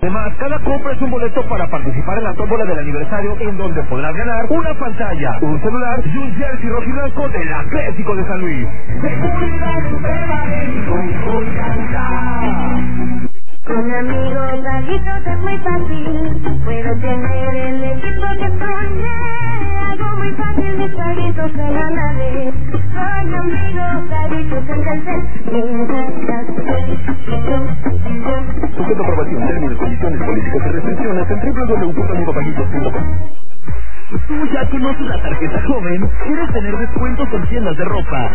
Además, cada compra es un boleto para participar en la tómbola del aniversario, en donde podrás ganar una pantalla, un celular y un jersey rojiblanco del Atlético de San Luis. Con amigos gallitos es muy fácil, puedo tener el equipo que soñé. Algo muy fácil, mis gallitos se van a ver. Con amigos gallitos Sujeto aprobación, términos, condiciones, políticas y restricciones en www.amigopaguitos.com. ¿Tú ya conoces la tarjeta joven? ¿Quieres tener descuentos en tiendas de ropa,